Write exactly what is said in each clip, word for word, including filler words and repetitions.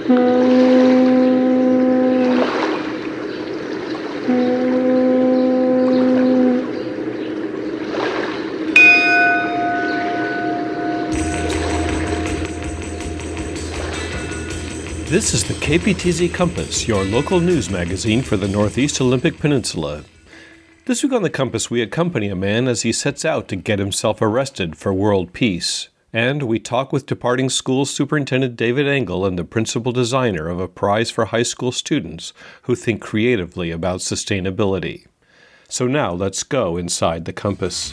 This is the K P T Z Compass, your local news magazine for the Northeast Olympic Peninsula. This week on the Compass, we accompany a man as he sets out to get himself arrested for world peace. And we talk with departing school superintendent David Engel and the principal designer of a prize for high school students who think creatively about sustainability. So now let's go inside the Compass.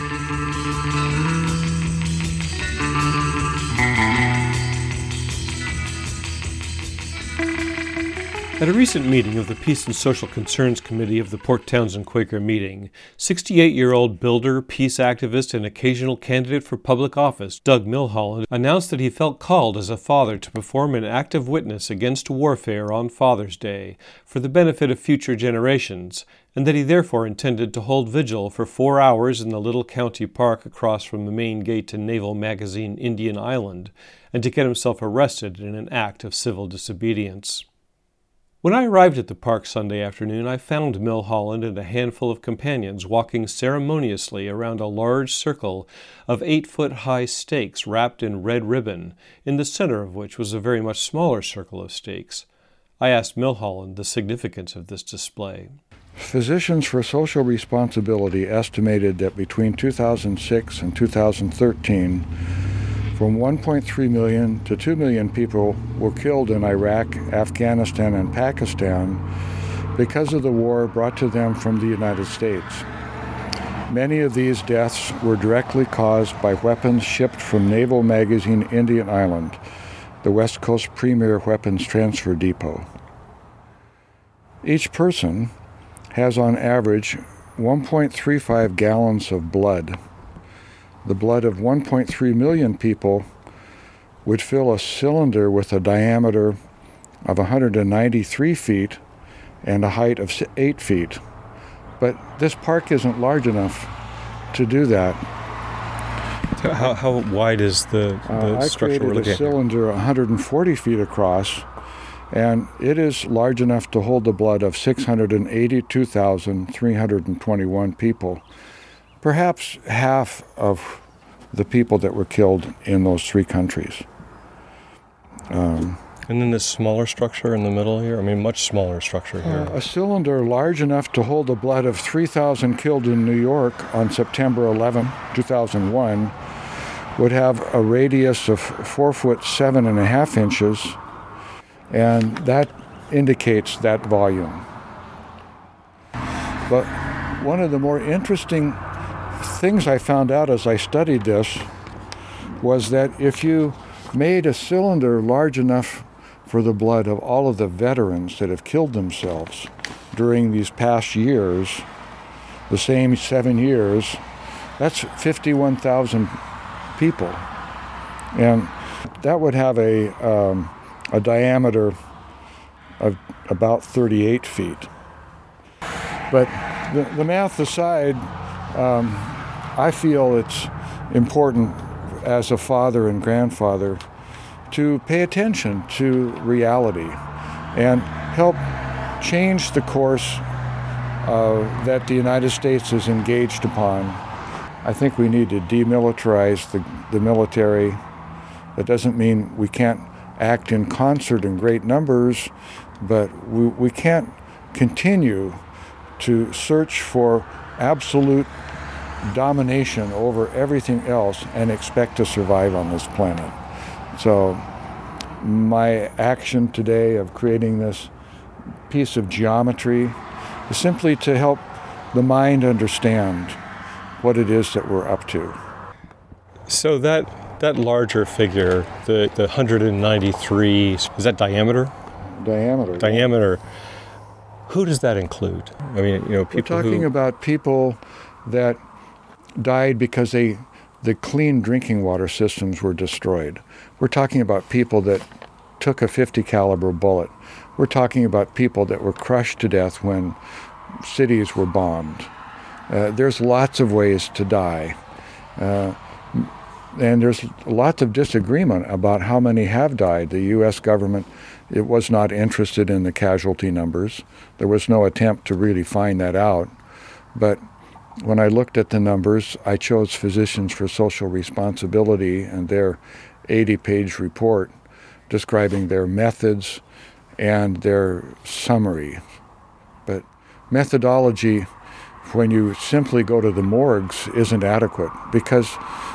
At a recent meeting of the Peace and Social Concerns Committee of the Port Townsend Quaker Meeting, sixty-eight-year-old builder, peace activist, and occasional candidate for public office, Doug Milholland, announced that he felt called as a father to perform an act of witness against warfare on Father's Day for the benefit of future generations, and that he therefore intended to hold vigil for four hours in the little county park across from the main gate to Naval Magazine Indian Island, and to get himself arrested in an act of civil disobedience. When I arrived at the park Sunday afternoon, I found Milholland and a handful of companions walking ceremoniously around a large circle of eight-foot-high stakes wrapped in red ribbon, in the center of which was a very much smaller circle of stakes. I asked Milholland the significance of this display. Physicians for Social Responsibility estimated that between two thousand six and two thousand thirteen, from one point three million to two million people were killed in Iraq, Afghanistan, and Pakistan because of the war brought to them from the United States. Many of these deaths were directly caused by weapons shipped from Naval Magazine Indian Island, the West Coast premier weapons transfer depot. Each person has on average one point three five gallons of blood. The blood of one point three million people would fill a cylinder with a diameter of one hundred ninety-three feet and a height of eight feet. But this park isn't large enough to do that. How, how wide is the, the uh, structure we're looking at? I created a cylinder one hundred forty feet across, and it is large enough to hold the blood of six hundred eighty-two thousand three hundred twenty-one people. Perhaps half of the people that were killed in those three countries. Um, and then this smaller structure in the middle here? I mean, much smaller structure here. Uh, a cylinder large enough to hold the blood of three thousand killed in New York on September eleventh, two thousand one, would have a radius of four foot seven and a half inches, and that indicates that volume. But one of the more interesting things I found out as I studied this was that if you made a cylinder large enough for the blood of all of the veterans that have killed themselves during these past years, the same seven years, that's fifty-one thousand people. And that would have a, um, a diameter of about thirty-eight feet. But the, the math aside, Um, I feel it's important as a father and grandfather to pay attention to reality and help change the course uh, that the United States is engaged upon. I think we need to demilitarize the, the military. That doesn't mean we can't act in concert in great numbers, but we, we can't continue to search for absolute domination over everything else and expect to survive on this planet. So my action today of creating this piece of geometry is simply to help the mind understand what it is that we're up to. So that that larger figure, the, the one hundred ninety-three, is that diameter? Diameter. Diameter. Who does that include? I mean, you know, people We're talking who... about people that died because they, the clean drinking water systems were destroyed. We're talking about people that took a fifty caliber bullet. We're talking about people that were crushed to death when cities were bombed. Uh, there's lots of ways to die. Uh, and there's lots of disagreement about how many have died. The U S government, it was not interested in the casualty numbers. There was no attempt to really find that out. But when I looked at the numbers, I chose Physicians for Social Responsibility and their eighty-page report describing their methods and their summary. But methodology, when you simply go to the morgues, isn't adequate because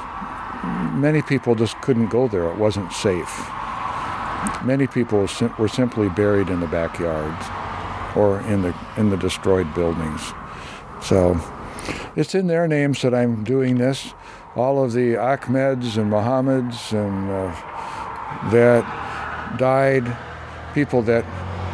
many people just couldn't go there. It wasn't safe. Many people were simply buried in the backyards or in the in the destroyed buildings. So it's in their names that I'm doing this. All of the Ahmeds and Mohammeds and uh, that died, people that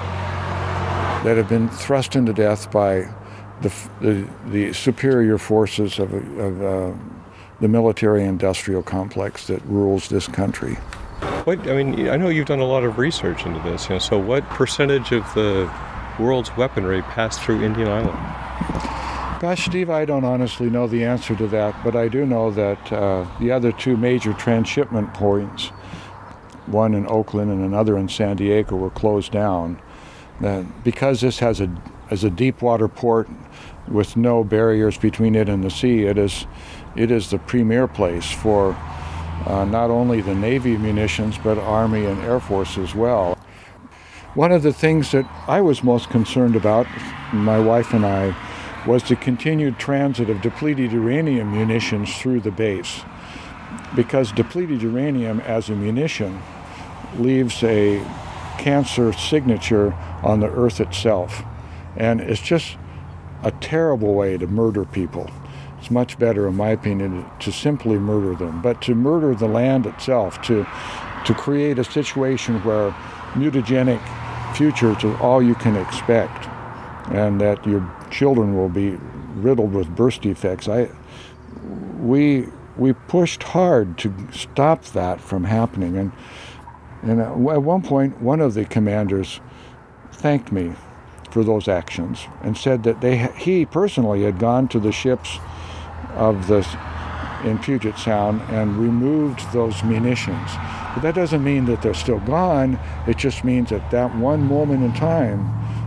that have been thrust into death by the the, the superior forces of, of uh, the military-industrial complex that rules this country. What, I mean, I know you've done a lot of research into this. You know, so what percentage of the world's weaponry passed through Indian Island? Gosh, Steve, I don't honestly know the answer to that, but I do know that uh, the other two major transshipment points, one in Oakland and another in San Diego, were closed down. That because this has a as a deep water port with no barriers between it and the sea, it is it is the premier place for uh, not only the Navy munitions but Army and Air Force as well. One of the things that I was most concerned about, my wife and I, was the continued transit of depleted uranium munitions through the base, because depleted uranium as a munition leaves a cancer signature on the earth itself, and it's just a terrible way to murder people. It's much better, in my opinion, to simply murder them, but to murder the land itself, to to create a situation where mutagenic futures are all you can expect, and that your children will be riddled with birth defects. I, we we pushed hard to stop that from happening, and and at one point, one of the commanders thanked me for those actions and said that they he personally had gone to the ships of the in Puget Sound and removed those munitions. But that doesn't mean that they're still gone. It just means at that one moment in time,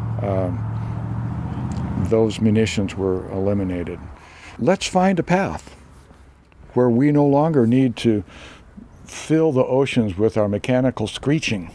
um, those munitions were eliminated. Let's find a path where we no longer need to fill the oceans with our mechanical screeching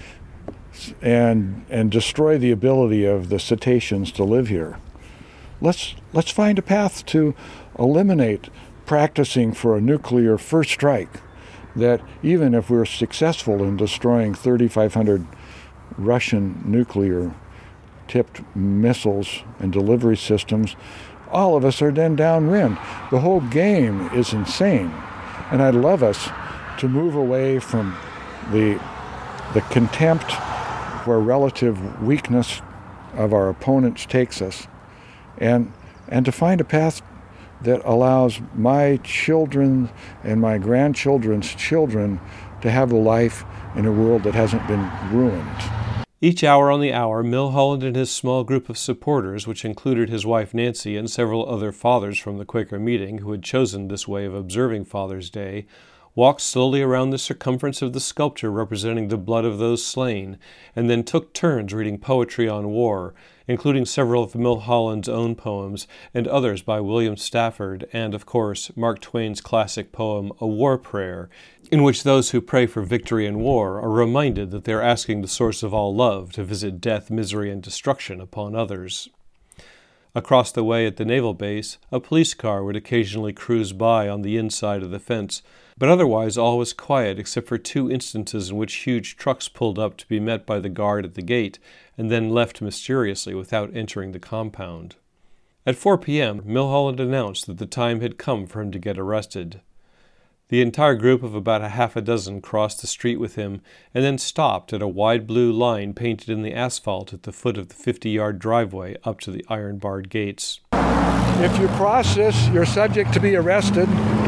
and and destroy the ability of the cetaceans to live here. Let's let's find a path to eliminate practicing for a nuclear first strike, that even if we're successful in destroying thirty-five hundred Russian nuclear tipped missiles and delivery systems, all of us are then downwind. The whole game is insane. And I'd love us to move away from the the contempt where relative weakness of our opponents takes us, and and to find a path that allows my children and my grandchildren's children to have a life in a world that hasn't been ruined. Each hour on the hour, Milholland and his small group of supporters, which included his wife Nancy and several other fathers from the Quaker meeting who had chosen this way of observing Father's Day, walked slowly around the circumference of the sculpture representing the blood of those slain, and then took turns reading poetry on war, including several of Milholland's own poems and others by William Stafford and, of course, Mark Twain's classic poem, A War Prayer, in which those who pray for victory in war are reminded that they are asking the source of all love to visit death, misery, and destruction upon others. Across the way at the naval base, a police car would occasionally cruise by on the inside of the fence, but otherwise all was quiet except for two instances in which huge trucks pulled up to be met by the guard at the gate and then left mysteriously without entering the compound. At four p.m., Milholland announced that the time had come for him to get arrested. The entire group of about a half a dozen crossed the street with him and then stopped at a wide blue line painted in the asphalt at the foot of the fifty-yard driveway up to the iron-barred gates. If you cross this, you're subject to be arrested.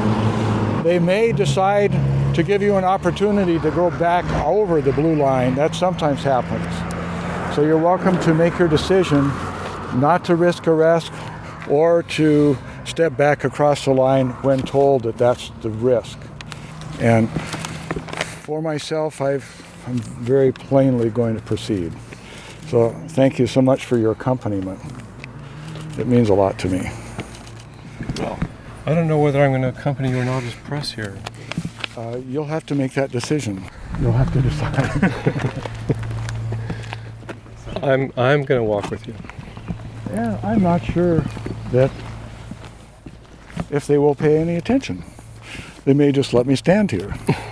They may decide to give you an opportunity to go back over the blue line. That sometimes happens. So you're welcome to make your decision not to risk arrest or to step back across the line when told that that's the risk. And for myself, I've, I'm very plainly going to proceed. So thank you so much for your accompaniment. It means a lot to me. Well, I don't know whether I'm going to accompany you or not as press here. Uh, you'll have to make that decision. You'll have to decide. I'm I'm going to walk with you. Yeah, I'm not sure that if they will pay any attention. They may just let me stand here.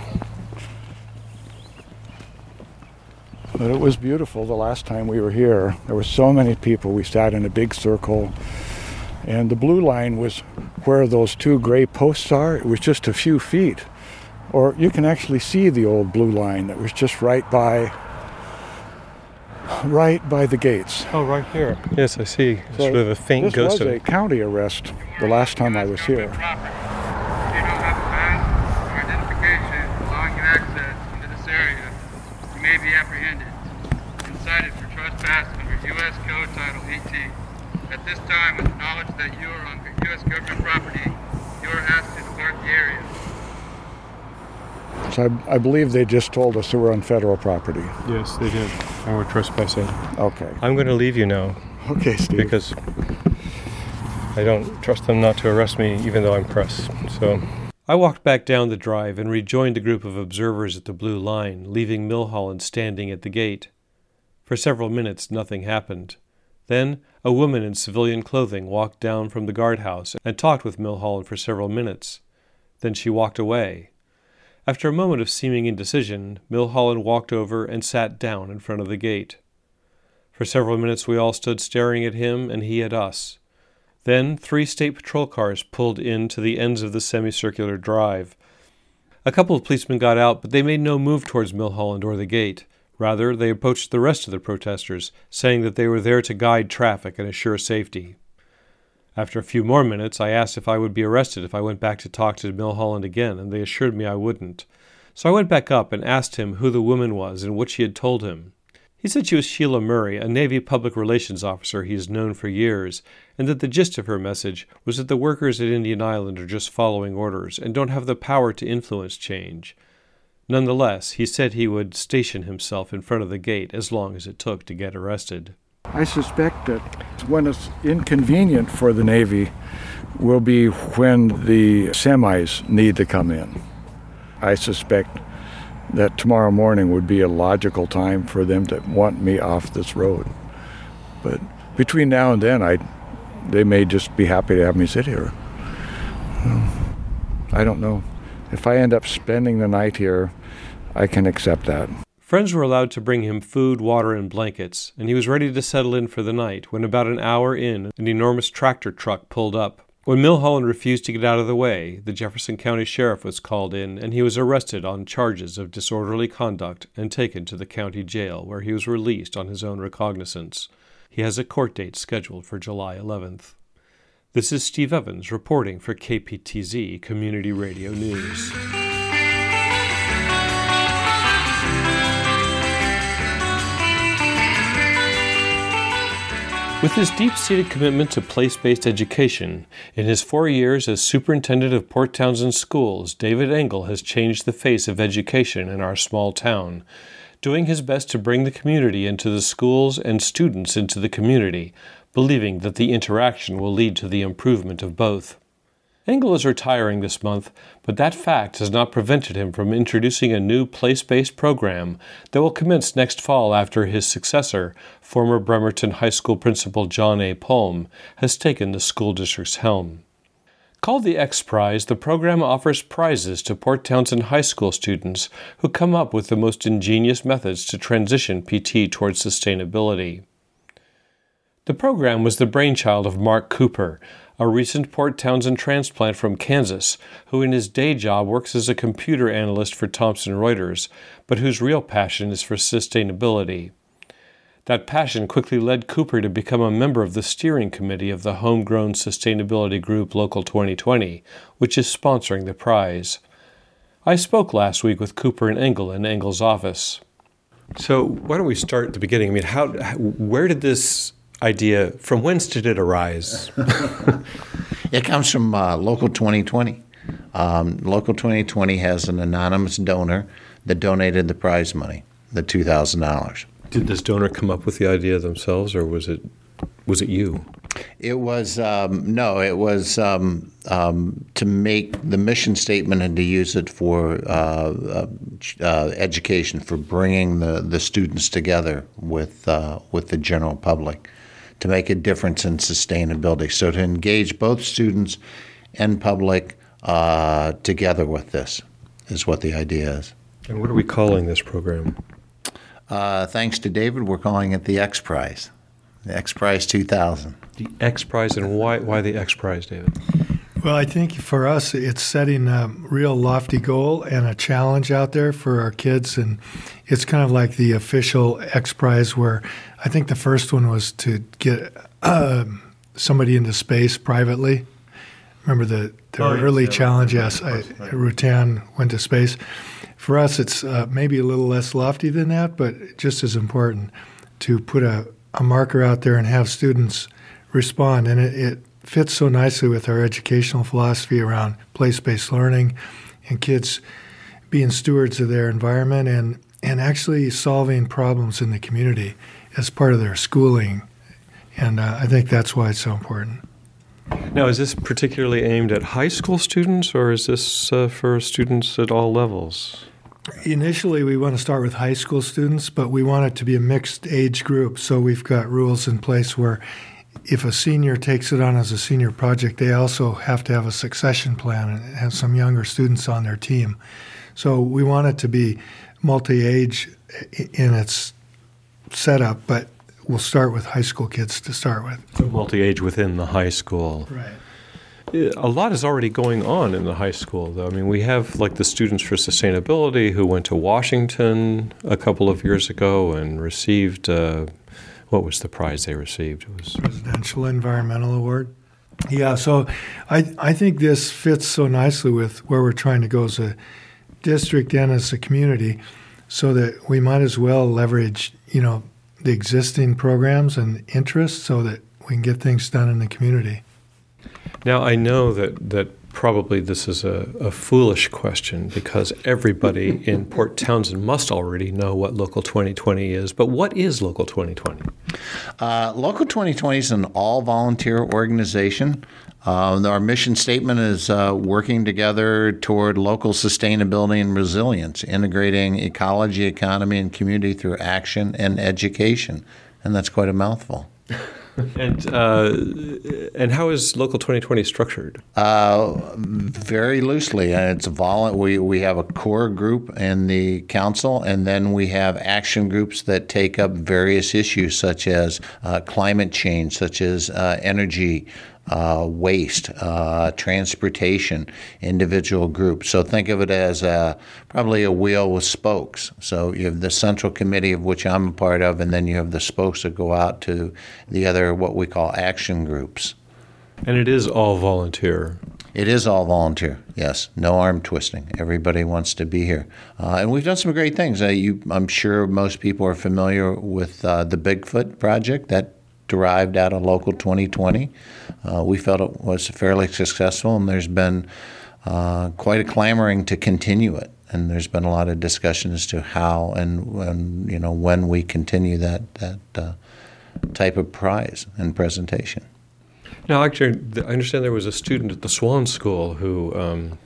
But it was beautiful the last time we were here. There were so many people. We sat in a big circle. And the blue line was where those two gray posts are. It was just a few feet. Or you can actually see the old blue line that was just right by right by the gates. Oh, right here. Yes, I see. So sort of a faint this ghost was of a county arrest the last time I was here. May be apprehended and cited for trespass under U S Code Title eighteen. At this time, with the knowledge that you are on U S government property, you are asked to depart the area. So I, I believe they just told us that we're on federal property. Yes, they did. And we're trespassing. Okay. I'm going to leave you now. Okay, Steve. Because I don't trust them not to arrest me, even though I'm press. So I walked back down the drive and rejoined the group of observers at the blue line, leaving Milholland standing at the gate. For several minutes, nothing happened. Then, a woman in civilian clothing walked down from the guardhouse and talked with Milholland for several minutes. Then she walked away. After a moment of seeming indecision, Milholland walked over and sat down in front of the gate. For several minutes we all stood staring at him and he at us. Then three state patrol cars pulled in to the ends of the semicircular drive. A couple of policemen got out, but they made no move towards Milholland or the gate. Rather, they approached the rest of the protesters, saying that they were there to guide traffic and assure safety. After a few more minutes, I asked if I would be arrested if I went back to talk to Milholland again, and they assured me I wouldn't. So I went back up and asked him who the woman was and what she had told him. He said she was Sheila Murray, a Navy public relations officer he has known for years, and that the gist of her message was that the workers at Indian Island are just following orders and don't have the power to influence change. Nonetheless, he said he would station himself in front of the gate as long as it took to get arrested. I suspect that when it's inconvenient for the Navy will be when the semis need to come in. I suspect that tomorrow morning would be a logical time for them to want me off this road. But between now and then, I, they may just be happy to have me sit here. I don't know. If I end up spending the night here, I can accept that. Friends were allowed to bring him food, water, and blankets, and he was ready to settle in for the night when about an hour in, an enormous tractor truck pulled up. When Milholland refused to get out of the way, the Jefferson County Sheriff was called in, and he was arrested on charges of disorderly conduct and taken to the county jail, where he was released on his own recognizance. He has a court date scheduled for July eleventh. This is Steve Evans reporting for K P T Z Community Radio News. With his deep-seated commitment to place-based education, in his four years as superintendent of Port Townsend Schools, David Engel has changed the face of education in our small town, doing his best to bring the community into the schools and students into the community, believing that the interaction will lead to the improvement of both. Engel is retiring this month, but that fact has not prevented him from introducing a new place-based program that will commence next fall after his successor, former Bremerton High School principal John A. Palm, has taken the school district's helm. Called the X Prize, the program offers prizes to Port Townsend High School students who come up with the most ingenious methods to transition P T towards sustainability. The program was the brainchild of Mark Cooper, a recent Port Townsend transplant from Kansas, who in his day job works as a computer analyst for Thomson Reuters, but whose real passion is for sustainability. That passion quickly led Cooper to become a member of the steering committee of the homegrown sustainability group Local twenty twenty, which is sponsoring the prize. I spoke last week with Cooper and Engel in Engel's office. So why don't we start at the beginning? I mean, how, where did this idea, from whence did it arise? It comes from uh, Local twenty twenty. Um, Local twenty twenty has an anonymous donor that donated the prize money, the two thousand dollars. Did this donor come up with the idea themselves, or was it was it you? It was, um, no, it was um, um, to make the mission statement and to use it for uh, uh, uh, education, for bringing the, the students together with uh, with the general public, to make a difference in sustainability. So to engage both students and public uh, together with this is what the idea is. And what are we calling this program? Uh, thanks to David, we're calling it the X Prize, the X Prize two thousand. The X Prize, and why why the X Prize, David? Well, I think for us, it's setting a real lofty goal and a challenge out there for our kids, and it's kind of like the official X Prize, where I think the first one was to get uh, somebody into space privately. Remember the, the Oh, yes, early yeah, challenge? right, Yes, right, I, of course, right. Rutan went to space. For us, it's uh, maybe a little less lofty than that, but just as important to put a, a marker out there and have students respond. And it, it fits so nicely with our educational philosophy around place-based learning and kids being stewards of their environment and, and actually solving problems in the community as part of their schooling. And uh, I think that's why it's so important. Now, is this particularly aimed at high school students, or is this uh, for students at all levels? Initially, we want to start with high school students, but we want it to be a mixed age group. So we've got rules in place where if a senior takes it on as a senior project, they also have to have a succession plan and have some younger students on their team. So we want it to be multi-age in its setup, but we'll start with high school kids to start with. So multi-age within the high school. Right. A lot is already going on in the high school, though. I mean, we have like the Students for Sustainability who went to Washington a couple of years ago and received, uh, what was the prize they received? It was Presidential Environmental Award. Yeah, so I I think this fits so nicely with where we're trying to go as a district and as a community, so that we might as well leverage, you know, the existing programs and interests so that we can get things done in the community. Now, I know that, that probably this is a, a foolish question because everybody in Port Townsend must already know what Local twenty twenty is, but what is Local twenty twenty? Uh, Local twenty twenty is an all-volunteer organization. Uh, our mission statement is uh, working together toward local sustainability and resilience, integrating ecology, economy, and community through action and education. And that's quite a mouthful. And uh, and how is Local twenty twenty structured? Uh, very loosely. It's vol- we, we have a core group in the council, and then we have action groups that take up various issues such as uh, climate change, such as uh, energy, uh, waste, uh, transportation, individual groups. So think of it as a, probably a wheel with spokes. So you have the central committee, of which I'm a part of, and then you have the spokes that go out to the other, what we call action groups. And it is all volunteer. It is all volunteer, yes. No arm twisting. Everybody wants to be here. Uh, and we've done some great things. Uh, you, I'm sure most people are familiar with uh, the Bigfoot project that derived out of Local twenty twenty. Uh, we felt it was fairly successful, and there's been uh, quite a clamoring to continue it. And there's been a lot of discussion as to how and when, you know, when we continue that, that uh, type of prize and presentation. Now, actually, I understand there was a student at the Swan School who um,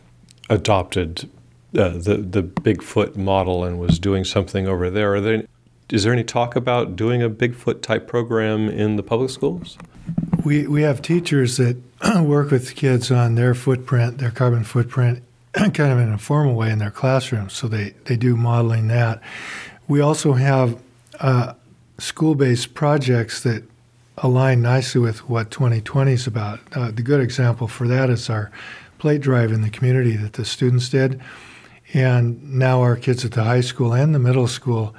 adopted uh, the the Bigfoot model and was doing something over there. Are there. Is there any talk about doing a Bigfoot type program in the public schools? We we have teachers that work with kids on their footprint, their carbon footprint, kind of in a formal way in their classrooms, so they, they do modeling that. We also have uh, school-based projects that align nicely with what twenty twenty is about. Uh, the good example for that is our plate drive in the community that the students did. And now our kids at the high school and the middle school,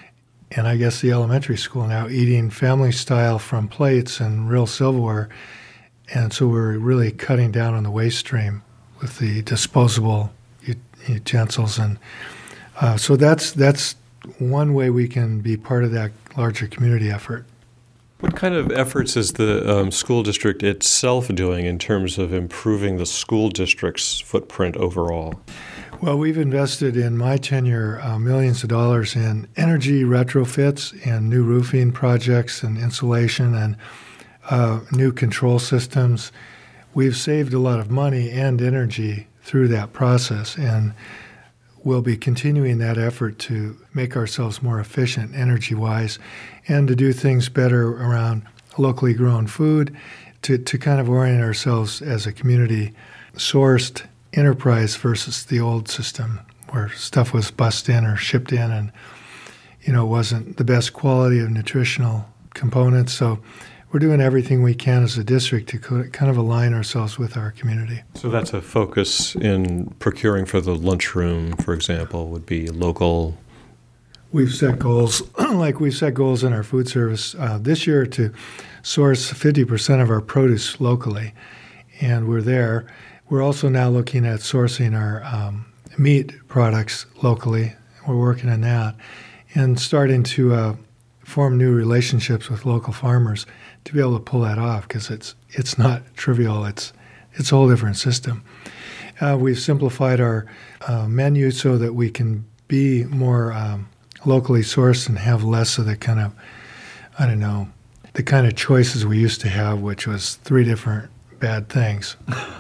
and I guess the elementary school now, eating family style from plates and real silverware. And so we're really cutting down on the waste stream with the disposable utensils. And uh, so that's that's one way we can be part of that larger community effort. What kind of efforts is the um, school district itself doing in terms of improving the school district's footprint overall? Well, we've invested in my tenure uh, millions of dollars in energy retrofits and new roofing projects and insulation and uh, new control systems. We've saved a lot of money and energy through that process, and we'll be continuing that effort to make ourselves more efficient energy-wise and to do things better around locally grown food, to, to kind of orient ourselves as a community-sourced enterprise versus the old system where stuff was bussed in or shipped in and, you know, wasn't the best quality of nutritional components. So we're doing everything we can as a district to kind of align ourselves with our community. So that's a focus in procuring for the lunchroom, for example, would be local. We've set goals, like we've set goals in our food service uh, this year to source fifty percent of our produce locally, and we're there. We're also now looking at sourcing our um, meat products locally. We're working on that and starting to uh, form new relationships with local farmers to be able to pull that off, because it's it's not trivial. It's it's a whole different system. Uh, we've simplified our uh, menu so that we can be more um, locally sourced and have less of the kind of, I don't know, the kind of choices we used to have, which was three different bad things,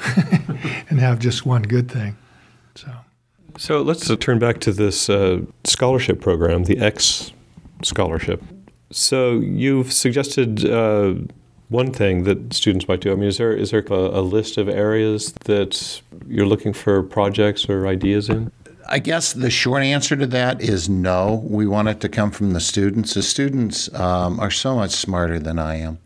and have just one good thing. So, so let's uh, turn back to this uh, scholarship program, the X Scholarship. So you've suggested uh, one thing that students might do. I mean, is there is there a, a list of areas that you're looking for projects or ideas in? I guess the short answer to that is no. We want it to come from the students. The students um, are so much smarter than I am,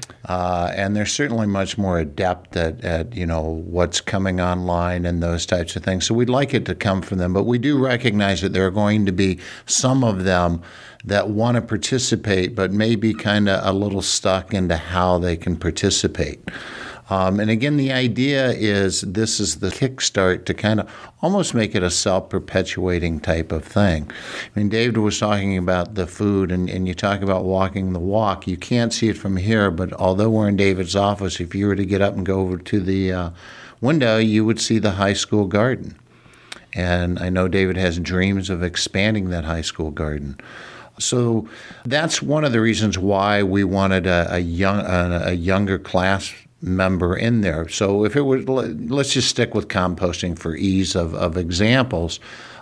uh, and they're certainly much more adept at, at you know what's coming online and those types of things. So we'd like it to come from them, but we do recognize that there are going to be some of them that want to participate, but may be kind of a little stuck into how they can participate. Um, and again, the idea is this is the kickstart to kind of almost make it a self-perpetuating type of thing. I mean, David was talking about the food, and, and you talk about walking the walk. You can't see it from here, but although we're in David's office, if you were to get up and go over to the uh, window, you would see the high school garden. And I know David has dreams of expanding that high school garden. So that's one of the reasons why we wanted a, a young a, a younger class member in there. So if it were, let's just stick with composting for ease of, of examples,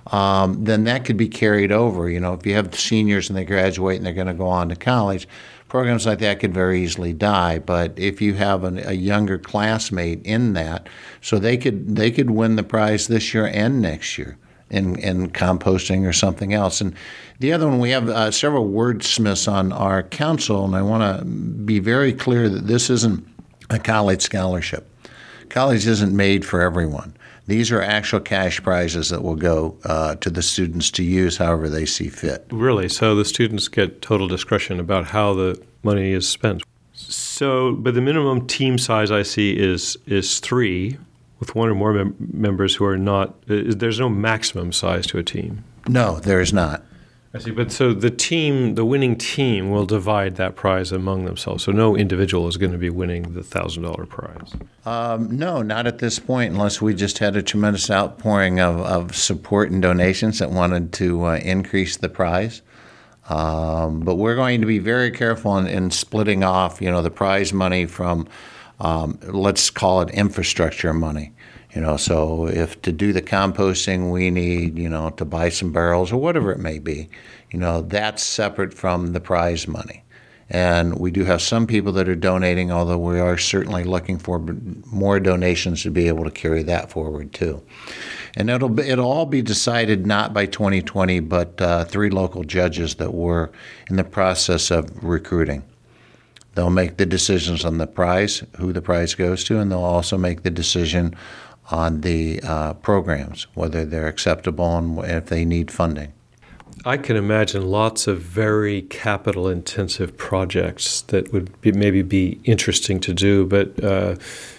um, then that could be carried over. You know, if you have seniors and they graduate and they're going to go on to college, programs like that could very easily die. But if you have an, a younger classmate in that, so they could they could win the prize this year and next year in, in composting or something else. And the other one, we have uh, several wordsmiths on our council, and I want to be very clear that this isn't a college scholarship. College isn't made for everyone. These are actual cash prizes that will go uh, to the students to use however they see fit. Really? So the students get total discretion about how the money is spent. So, but the minimum team size I see is is three, with one or more mem- members who are not. Uh, there's no maximum size to a team. No, there is not. I see. But so the team, the winning team, will divide that prize among themselves. So no individual is going to be winning the one thousand dollars prize. Um, no, not at this point, unless we just had a tremendous outpouring of, of support and donations that wanted to uh, increase the prize. Um, but we're going to be very careful in, in splitting off, you know, the prize money from, um, let's call it infrastructure money. You know, so if to do the composting we need, you know, to buy some barrels or whatever it may be, you know, that's separate from the prize money. And we do have some people that are donating, although we are certainly looking for more donations to be able to carry that forward too. And it'll be, it'll all be decided not by twenty twenty, but uh, three local judges that we're in the process of recruiting. They'll make the decisions on the prize, who the prize goes to, and they'll also make the decision on the uh, programs, whether they're acceptable and if they need funding. I can imagine lots of very capital-intensive projects that would be, maybe be interesting to do, but uh,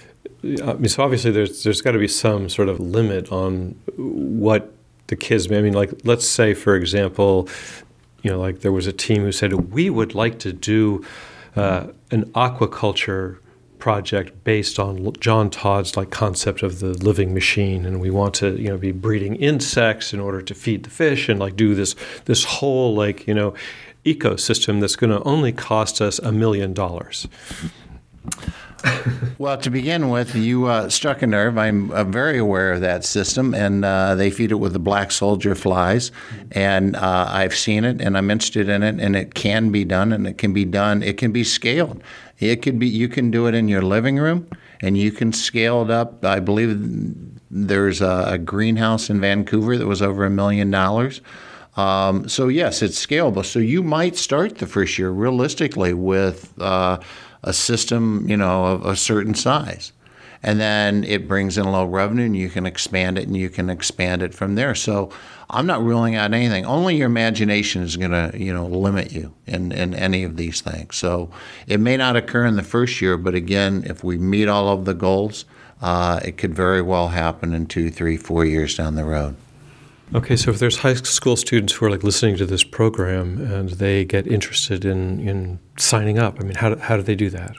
I mean, so obviously there's there's got to be some sort of limit on what the kids. I mean, like let's say, for example, you know, like there was a team who said we would like to do uh, an aquaculture project based on John Todd's like concept of the living machine, and we want to you know be breeding insects in order to feed the fish and like do this this whole like you know ecosystem that's going to only cost us a million dollars. Well, to begin with, you uh, struck a nerve. I'm uh, very aware of that system, and uh, they feed it with the black soldier flies, and uh, I've seen it, and I'm interested in it, and it can be done, and it can be done. It can be scaled. It could be. You can do it in your living room, and you can scale it up. I believe there's a, a greenhouse in Vancouver that was over a million dollars. Um, so yes, it's scalable. So you might start the first year realistically with uh, a system, you know, of a certain size, and then it brings in a little revenue, and you can expand it, and you can expand it from there. So I'm not ruling out anything. Only your imagination is going to, you know, limit you in, in any of these things. So it may not occur in the first year, but again, if we meet all of the goals, uh, it could very well happen in two, three, four years down the road. Okay, so if there's high school students who are like listening to this program and they get interested in, in signing up, I mean, how do, how do they do that?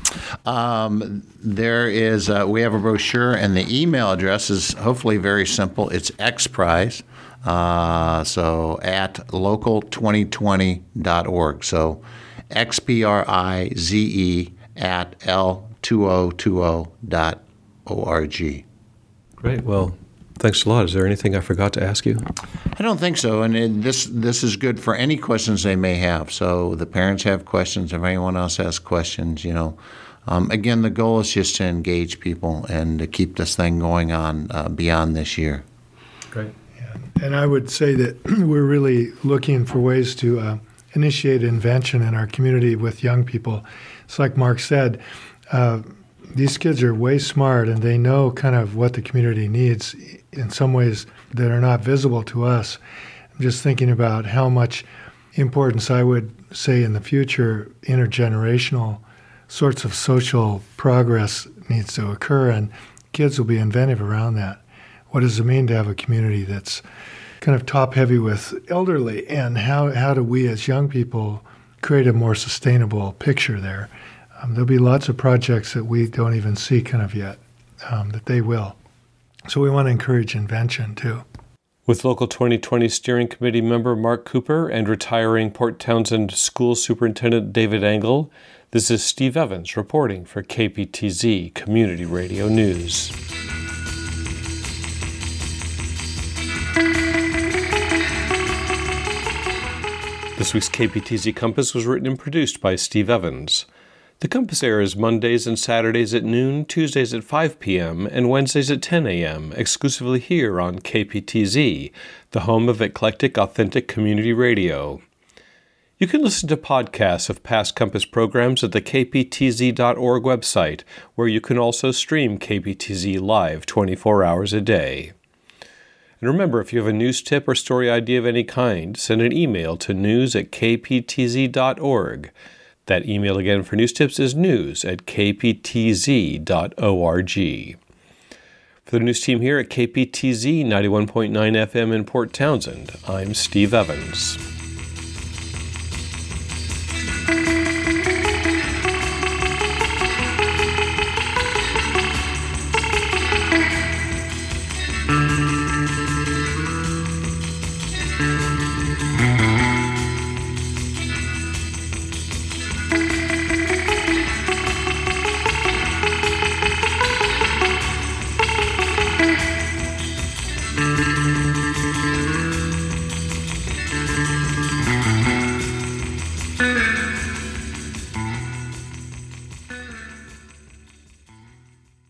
Um, there is, uh, we have a brochure, and the email address is hopefully very simple. It's XPRIZE, uh, so at local twenty twenty dot org. So X P R I Z E at L twenty twenty dot org. Great. Well, thanks a lot. Is there anything I forgot to ask you? I don't think so, and it, this this is good for any questions they may have. So the parents have questions. If anyone else has questions, you know, um, again, the goal is just to engage people and to keep this thing going on uh, beyond this year. Great. Yeah. And I would say that we're really looking for ways to uh, initiate invention in our community with young people. It's like Mark said. Uh, These kids are way smart, and they know kind of what the community needs in some ways that are not visible to us. I'm just thinking about how much importance I would say in the future intergenerational sorts of social progress needs to occur, and kids will be inventive around that. What does it mean to have a community that's kind of top-heavy with elderly, and how, how do we as young people create a more sustainable picture there? Um, there'll be lots of projects that we don't even see kind of yet, um, that they will. So we want to encourage invention, too. With Local twenty twenty Steering Committee member Mark Cooper and retiring Port Townsend School Superintendent David Engel, this is Steve Evans reporting for K P T Z Community Radio News. This week's K P T Z Compass was written and produced by Steve Evans. The Compass airs Mondays and Saturdays at noon, Tuesdays at five p.m., and Wednesdays at ten a.m., exclusively here on K P T Z, the home of eclectic, authentic community radio. You can listen to podcasts of past Compass programs at the K P T Z dot org website, where you can also stream K P T Z live twenty-four hours a day. And remember, if you have a news tip or story idea of any kind, send an email to news at K P T Z dot org. That email again for news tips is news at K P T Z dot org. For the news team here at K P T Z ninety-one point nine F M in Port Townsend, I'm Steve Evans.